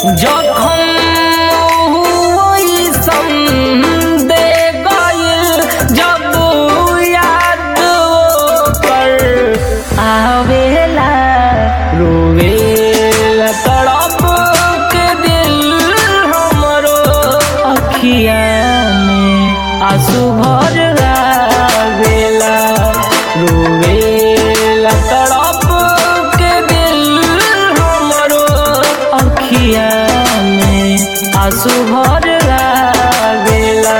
जखम वैसन दे गइल जब याद कर आवेला रोवेला तड़प के दिल हमरो अखिया में आंसू भर आवेला रोवेला तड़प के दिल हमरो अखिया में आंसू भर आवेला।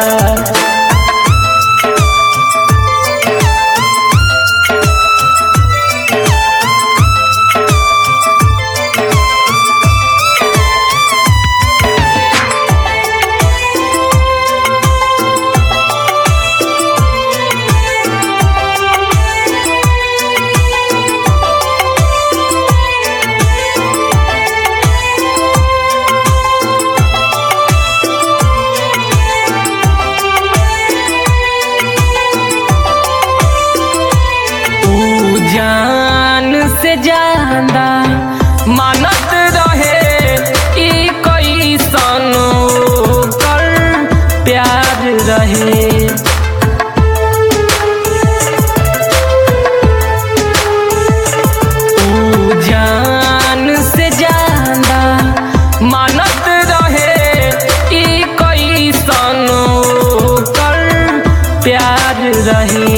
जान से ज्यादा मानत रहे ई कैसन कर प्यार रहे। जान से ज्यादा मानत रहे ई कैसन कर प्यार रहे।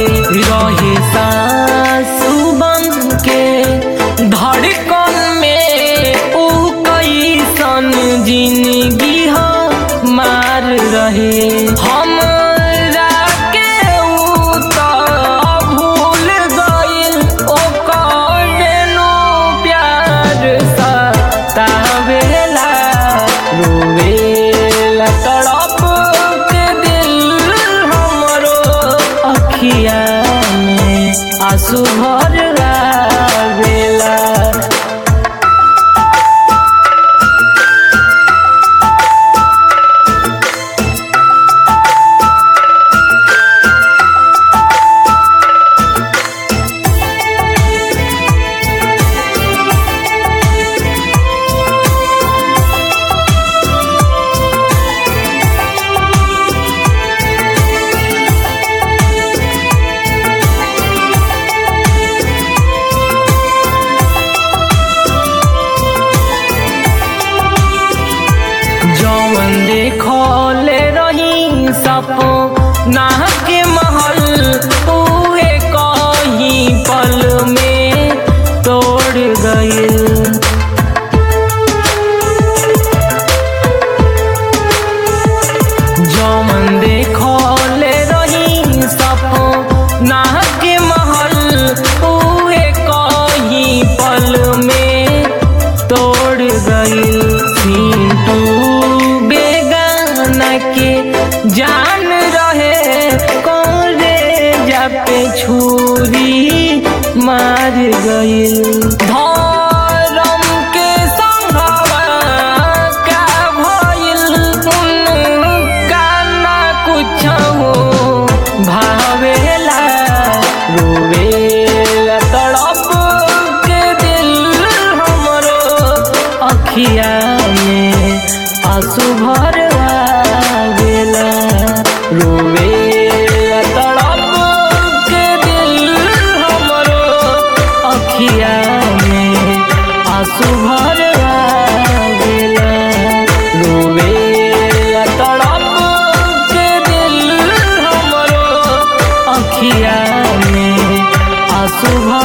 सांसू बन के धड़कन में ऊ कैसन जिंदगी हो मार रहे। हमरा के ऊ तो भूल गइल ओकर नो प्यार सतावेला रोवेला तड़प के दिल हमरो अखिया आंसू भर आवेला। जौन देखले रही सपना के महल उहे कहीं पल में तोड़ गइल। जौन देखले रही सपना के महल उहे कहीं पल में तोड़ गइल। के जान रहे कलेजा पे छुरी मार गइल। धर्म के संघवा का भइल उनका ना कुछ हो भावेला रोवेला तड़प के दिल हमरो अखिया में आंसू भर आवेला रोवेला तड़प के दिल हमरो अखिया में आंसू भर आवेला रोवेला तड़प के दिल हमरो अखिया में आंसू भर